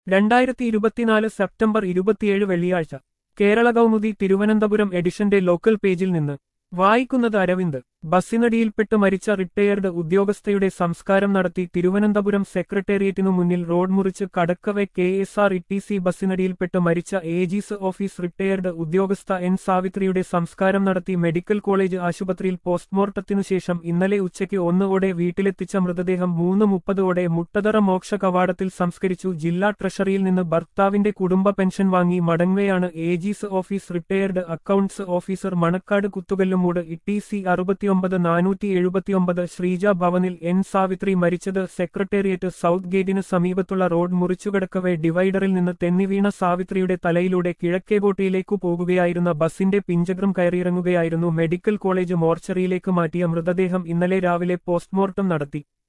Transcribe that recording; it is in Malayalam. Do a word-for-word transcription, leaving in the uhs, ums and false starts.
രണ്ടായിരത്തി ഇരുപത്തിനാല് സെപ്റ്റംബർ ഇരുപത്തിയേഴ് വെള്ളിയാഴ്ച കേരള കൗമുദി തിരുവനന്തപുരം എഡിഷന്റെ ലോക്കൽ പേജിൽ നിന്ന് വായിക്കുന്നത് അരവിന്ദ്. ബസ്സിനടിയിൽപ്പെട്ട് മരിച്ച റിട്ടയേർഡ് ഉദ്യോഗസ്ഥയുടെ സംസ്കാരം നടത്തി. തിരുവനന്തപുരം സെക്രട്ടേറിയറ്റിനു മുന്നിൽ റോഡ് മുറിച്ച് കടക്കവെ K S R T T സി ബസ്സിനടിയിൽപ്പെട്ട് മരിച്ച ഏജീസ് ഓഫീസ് റിട്ടയേർഡ് ഉദ്യോഗസ്ഥ എൻ സാവിത്രിയുടെ സംസ്കാരം നടത്തി. മെഡിക്കൽ കോളേജ് ആശുപത്രിയിൽ പോസ്റ്റ്മോർട്ടത്തിനുശേഷം ഇന്നലെ ഉച്ചയ്ക്ക് ഒന്നോടെ വീട്ടിലെത്തിച്ച മൃതദേഹം മൂന്ന് മുപ്പതോടെ മുട്ടതറ മോക്ഷ കവാടത്തിൽ സംസ്കരിച്ചു. ജില്ലാ ട്രഷറിയിൽ നിന്ന് ഭർത്താവിന്റെ കുടുംബ പെൻഷൻ വാങ്ങി മടങ്ങവെയാണ് AG's office retired accounts officer Manacaud Kuthukallumoodu ഇ ടി സി അറുപത്തിയൊമ്പത് നാനൂറ്റി എഴുപത്തിയൊമ്പത് ശ്രീജ ഭവനിൽ എൻ സാവിത്രി മരിച്ചത്. സെക്രട്ടേറിയറ്റ് സൗത്ത് ഗേറ്റിന് സമീപത്തുള്ള റോഡ് മുറിച്ചുകടക്കവെ ഡിവൈഡറിൽ നിന്ന് തെന്നിവീണ സാവിത്രിയുടെ തലയിലൂടെ കിഴക്കേകോട്ടയിലേക്കു പോകുകയായിരുന്ന ബസിന്റെ പിഞ്ചക്രം കയറിയിറങ്ങുകയായിരുന്നു. മെഡിക്കൽ കോളേജ് മോർച്ചറിയിലേക്ക് മാറ്റിയ മൃതദേഹം ഇന്നലെ രാവിലെ പോസ്റ്റ്മോർട്ടം നടത്തി.